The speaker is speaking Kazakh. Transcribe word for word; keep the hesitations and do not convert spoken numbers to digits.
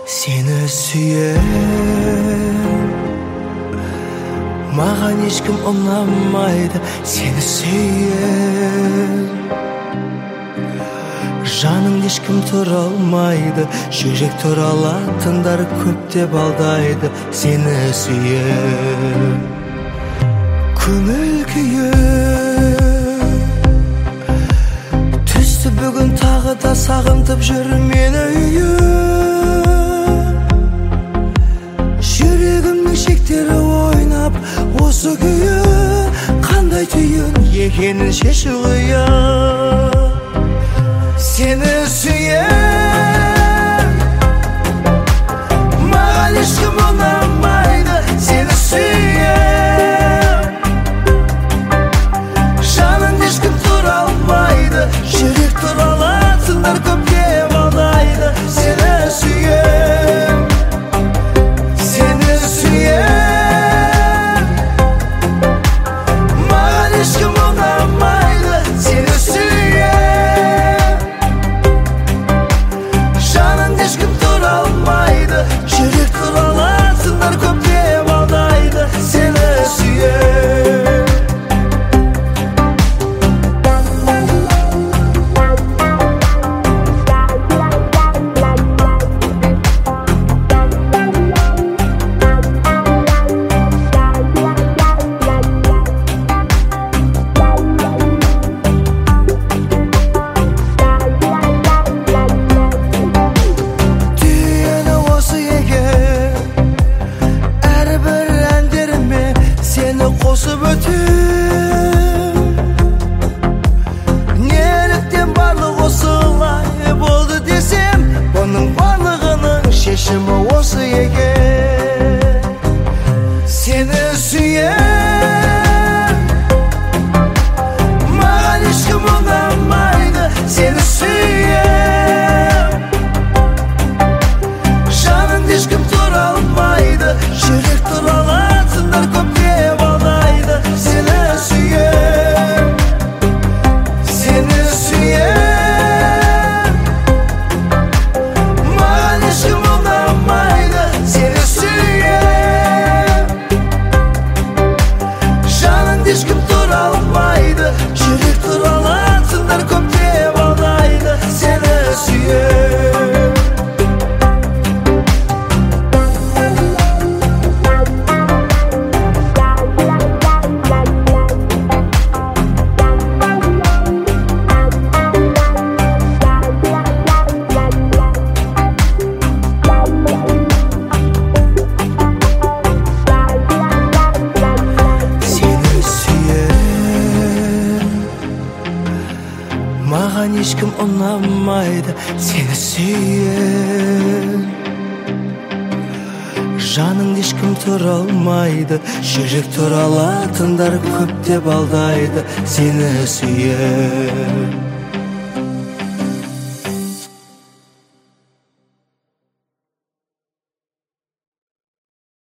Seni sүйем, маған ешкім ұнамайды. Seni sүйем, жаныңды ешкім тұра алмайды. Жүрек туралатындар көп деп алдайды. Seni sүйем, көңіл күйім түсті бүгін, тағы да сағынтып жүр мені үйім. Жүрегімнің шектері ойнап, осы күйі қандай түйін екенін шешу қиын. Seni sүйем, маған ешкім ұнамайды. Seni sүйем, жаныңды ешкім тұра алмайды. Жүрек туралатындар көп деп алдайды. Seni sүйем, seni sүйем, маған ешкім ұнамайды. Seni sүйем, жаныңды ешкім тұра алмайды. Жүрек туралатындар көп деп алдайды. Seni sүйем. Түйені осы екен, әрбір әндеріме сені қосып өтем. Неліктен барлық осылай болды десем, бұның барлығының шешімі осы екен. Seni sүйем, маған ешкім ұнамайды. Seni sүйем, жаныңды ешкім тұра алмайды. Жүрек туралатындар көп деп алдайды. Seni sүйем, seni sүйем, маған ешкім ұнамайды. Seni sүйем, жаныңды ешкім тұра алмайды. Жүрек туралатындар көп деп алдайды. Seni sүйем. Seni sүйем, маған ешкім ұнамайды. Seni сүйем, жаныңды ешкім тұра алмайды. Жүрек туралатындар көп деп алдайды. Seni сүйем.